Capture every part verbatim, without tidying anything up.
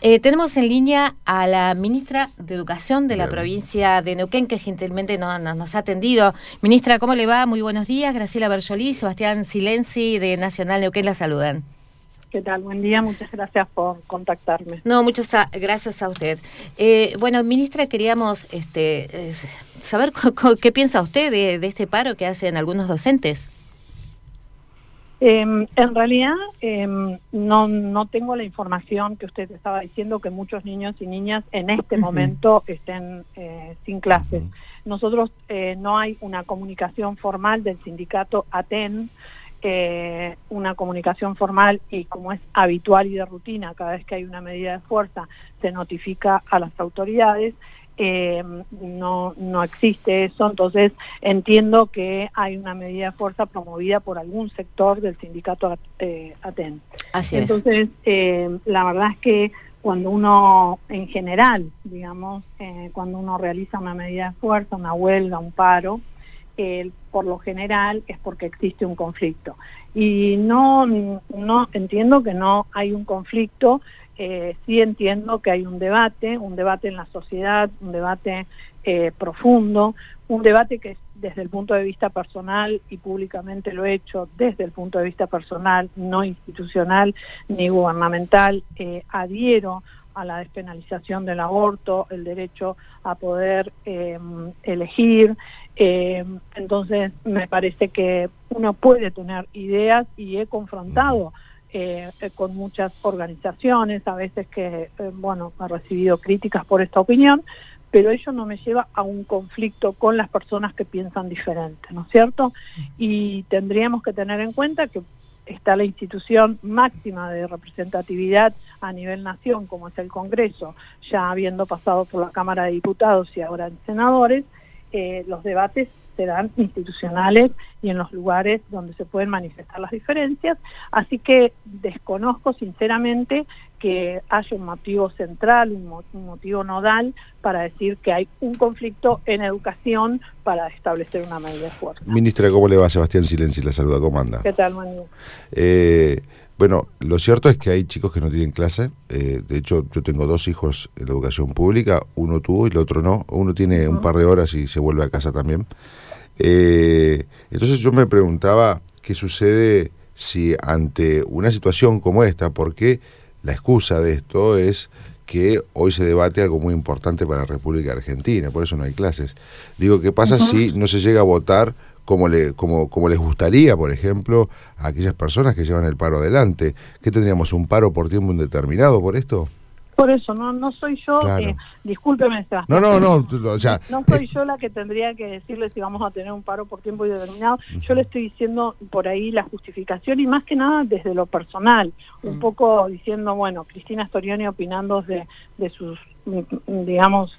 Eh, tenemos en línea a la ministra de Educación de la Bien. provincia de Neuquén, que gentilmente no, no, nos ha atendido. Ministra, ¿cómo le va? Muy buenos días. Graciela Berjolí, Sebastián Silenzi de Nacional Neuquén la saludan. ¿Qué tal? Buen día, muchas gracias por contactarme. No, muchas a, gracias a usted. Eh, bueno, ministra, queríamos este, eh, saber co, co, qué piensa usted de, de este paro que hacen algunos docentes. Eh, en realidad eh, no, no tengo la información que usted estaba diciendo, que muchos niños y niñas en este uh-huh. momento estén eh, sin clases. Uh-huh. Nosotros eh, no hay una comunicación formal del sindicato ATEN, eh, una comunicación formal, y como es habitual y de rutina, cada vez que hay una medida de fuerza se notifica a las autoridades. Eh, no, no existe eso, entonces entiendo que hay una medida de fuerza promovida por algún sector del sindicato eh, ATEN. Así entonces, es. Eh, la verdad es que cuando uno, en general, digamos, eh, cuando uno realiza una medida de fuerza, una huelga, un paro, eh, por lo general es porque existe un conflicto. Y no, no entiendo que no hay un conflicto. Eh, sí entiendo que hay un debate, un debate en la sociedad, un debate eh, profundo, un debate que desde el punto de vista personal, y públicamente lo he hecho desde el punto de vista personal, no institucional ni gubernamental, eh, adhiero a la despenalización del aborto, el derecho a poder eh, elegir. Eh, entonces me parece que uno puede tener ideas, y he confrontado Eh, eh, con muchas organizaciones, a veces que, eh, bueno, he recibido críticas por esta opinión, pero ello no me lleva a un conflicto con las personas que piensan diferente, ¿no es cierto? Y tendríamos que tener en cuenta que está la institución máxima de representatividad a nivel nación, como es el Congreso, ya habiendo pasado por la Cámara de Diputados y ahora en senadores. Eh, los debates serán institucionales y en los lugares donde se pueden manifestar las diferencias, así que desconozco sinceramente que haya un motivo central, un, mo un motivo nodal para decir que hay un conflicto en educación para establecer una medida de fuerza. Ministra, ¿cómo le va? Sebastián Silenzi la saluda, ¿cómo anda? ¿Qué tal, buen día? Eh, bueno, lo cierto es que hay chicos que no tienen clase. Eh, de hecho, yo tengo dos hijos en la educación pública, uno tuvo y el otro no. Uno tiene uh-huh. un par de horas y se vuelve a casa también. Eh, entonces yo me preguntaba qué sucede si ante una situación como esta, porque la excusa de esto es que hoy se debate algo muy importante para la República Argentina, por eso no hay clases. Digo, ¿qué pasa uh-huh. si no se llega a votar como, le, como, como les gustaría, por ejemplo, a aquellas personas que llevan el paro adelante? ¿Qué tendríamos, un paro por tiempo indeterminado por esto? Por eso, no no soy yo, claro. eh, discúlpeme, Sebastián. No, no, no, o sea... No soy yo la que tendría que decirle si vamos a tener un paro por tiempo indeterminado. Uh-huh. Yo le estoy diciendo por ahí la justificación, y más que nada desde lo personal, uh-huh. un poco diciendo, bueno, Cristina Storioni opinando de, de sus, digamos,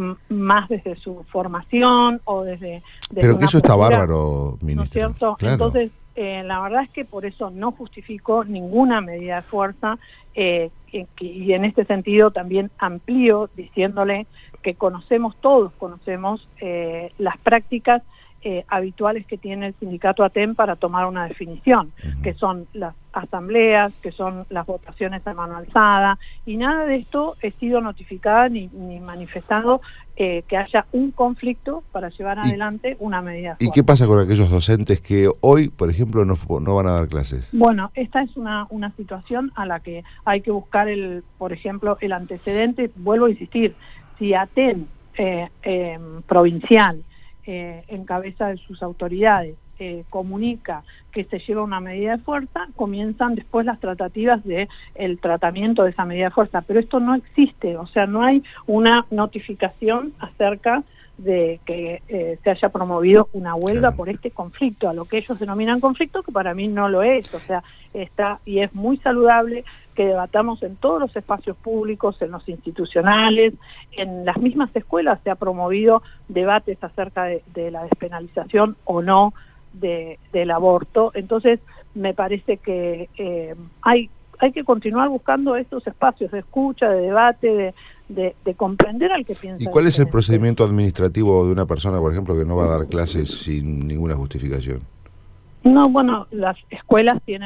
más desde su formación o desde... desde Pero que eso está postura, bárbaro, ministra. ¿no es cierto? Claro. Entonces, eh, la verdad es que por eso no justifico ninguna medida de fuerza, eh, que, que, y en este sentido también amplío diciéndole que conocemos, todos conocemos eh, las prácticas eh, habituales que tiene el sindicato ATEN para tomar una definición, uh-huh. que son las asambleas, que son las votaciones a mano alzada, y nada de esto he sido notificada ni, ni manifestado eh, que haya un conflicto para llevar ¿Y, adelante una medida. ¿Y qué pasa con aquellos docentes que hoy, por ejemplo, no, no van a dar clases? Bueno, esta es una, una situación a la que hay que buscar, el, por ejemplo, el antecedente. Vuelvo a insistir, si ATEN eh, eh, provincial, Eh, en cabeza de sus autoridades, eh, comunica que se lleva una medida de fuerza, comienzan después las tratativas de el tratamiento de esa medida de fuerza, pero esto no existe, o sea, no hay una notificación acerca de que eh, se haya promovido una huelga por este conflicto, a lo que ellos denominan conflicto, que para mí no lo es. O sea, está, y es muy saludable que debatamos en todos los espacios públicos, en los institucionales, en las mismas escuelas se ha promovido debates acerca de, de la despenalización o no de, del aborto. Entonces, me parece que eh, hay, hay que continuar buscando estos espacios de escucha, de debate, de, de, de comprender al que piensa. ¿Y cuál es el diferente. procedimiento administrativo de una persona, por ejemplo, que no va a dar clases sin ninguna justificación? No, bueno, las escuelas tienen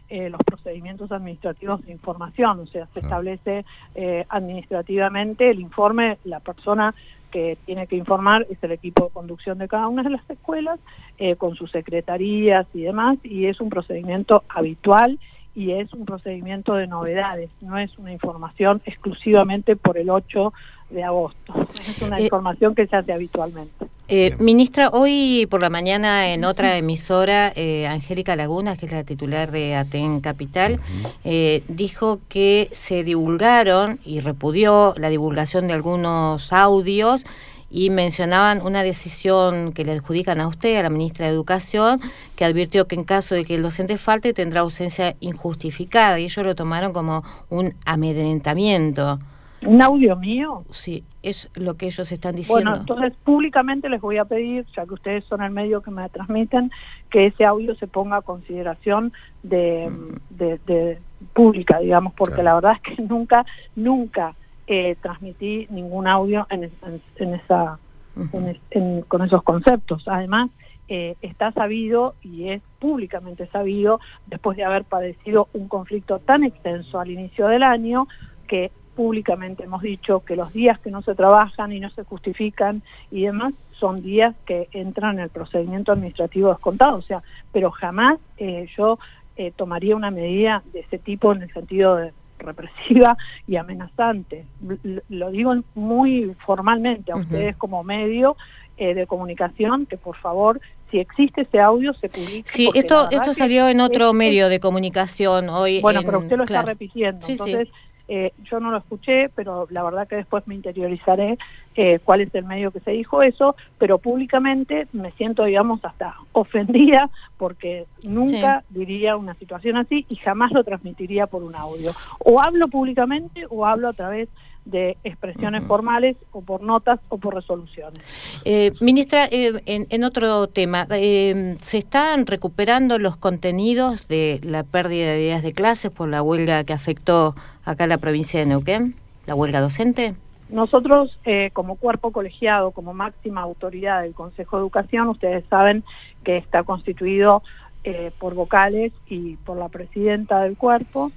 eh, los procedimientos administrativos de información, o sea, se establece eh, administrativamente el informe, la persona que tiene que informar es el equipo de conducción de cada una de las escuelas, eh, con sus secretarías y demás, y es un procedimiento habitual y es un procedimiento de novedades, no es una información exclusivamente por el ocho de agosto, es una eh, información que se hace habitualmente. Eh, ministra, hoy por la mañana en otra emisora, eh, Angélica Laguna, que es la titular de Aten Capital, uh-huh. eh, dijo que se divulgaron y repudió la divulgación de algunos audios y mencionaban una decisión que le adjudican a usted, a la ministra de Educación, que advirtió que en caso de que el docente falte tendrá ausencia injustificada, y ellos lo tomaron como un amedrentamiento. ¿Un audio mío? Sí, es lo que ellos están diciendo. Bueno, entonces públicamente les voy a pedir, ya que ustedes son el medio que me transmiten, que ese audio se ponga a consideración de, mm. de, de pública, digamos, porque claro. la verdad es que nunca, nunca eh, transmití ningún audio en, en, en esa, uh-huh. en, en, con esos conceptos. Además, eh, está sabido y es públicamente sabido, después de haber padecido un conflicto tan extenso al inicio del año, que públicamente hemos dicho que los días que no se trabajan y no se justifican y demás son días que entran en el procedimiento administrativo descontado, o sea, pero jamás eh, yo eh, tomaría una medida de ese tipo en el sentido de represiva y amenazante. L- lo digo muy formalmente a uh-huh. ustedes como medio eh, de comunicación, que por favor, si existe ese audio, se publique. Sí, esto esto salió en otro es, medio de comunicación hoy. Bueno, en, pero usted lo claro. está repitiendo, sí, entonces... Sí. Eh, yo no lo escuché, pero la verdad que después me interiorizaré eh, cuál es el medio que se dijo eso, pero públicamente me siento, digamos, hasta ofendida porque nunca sí. diría una situación así y jamás lo transmitiría por un audio. O hablo públicamente o hablo a través de expresiones uh-huh. formales o por notas o por resoluciones. Eh, ministra, eh, en, en otro tema, eh, ¿se están recuperando los contenidos de la pérdida de días de clases por la huelga que afectó acá a la provincia de Neuquén, la huelga docente? Nosotros, eh, como cuerpo colegiado, como máxima autoridad del Consejo de Educación, ustedes saben que está constituido eh, por vocales y por la presidenta del cuerpo,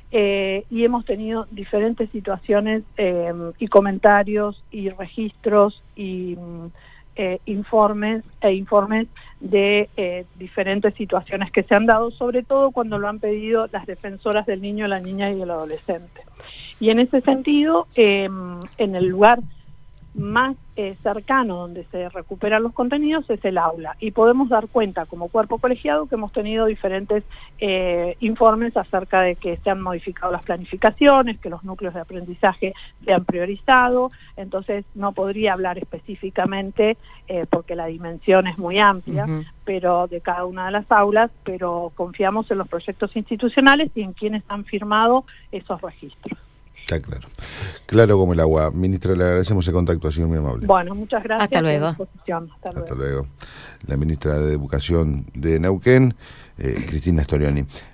Eh, y hemos tenido diferentes situaciones eh, y comentarios y registros y eh, informes e informes de eh, diferentes situaciones que se han dado, sobre todo cuando lo han pedido las defensoras del niño, la niña y el adolescente. Y en ese sentido, eh, en el lugar más eh, cercano donde se recuperan los contenidos es el aula, y podemos dar cuenta como cuerpo colegiado que hemos tenido diferentes eh, informes acerca de que se han modificado las planificaciones, que los núcleos de aprendizaje se han priorizado, entonces no podría hablar específicamente eh, porque la dimensión es muy amplia, uh-huh. pero de cada una de las aulas, pero confiamos en los proyectos institucionales y en quienes han firmado esos registros. Está claro. Claro como el agua. Ministra, le agradecemos el contacto, ha sido muy amable. Bueno, muchas gracias. Hasta luego. Hasta luego. Hasta luego. La ministra de Educación de Neuquén, eh, Cristina Storioni.